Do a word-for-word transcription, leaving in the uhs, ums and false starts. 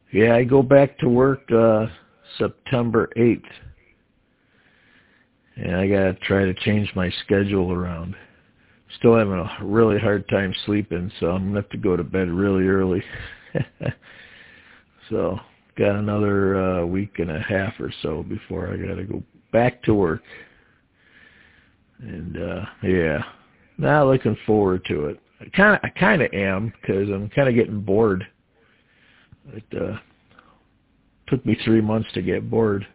Yeah, I go back to work uh, September eighth. And I got to try to change my schedule around. Still having a really hard time sleeping, so I'm going to have to go to bed really early. So, got another uh, week and a half or so before I got to go back to work. And, uh, yeah, not looking forward to it. I kind of I kind of am, because I'm kind of getting bored. It uh, took me three months to get bored.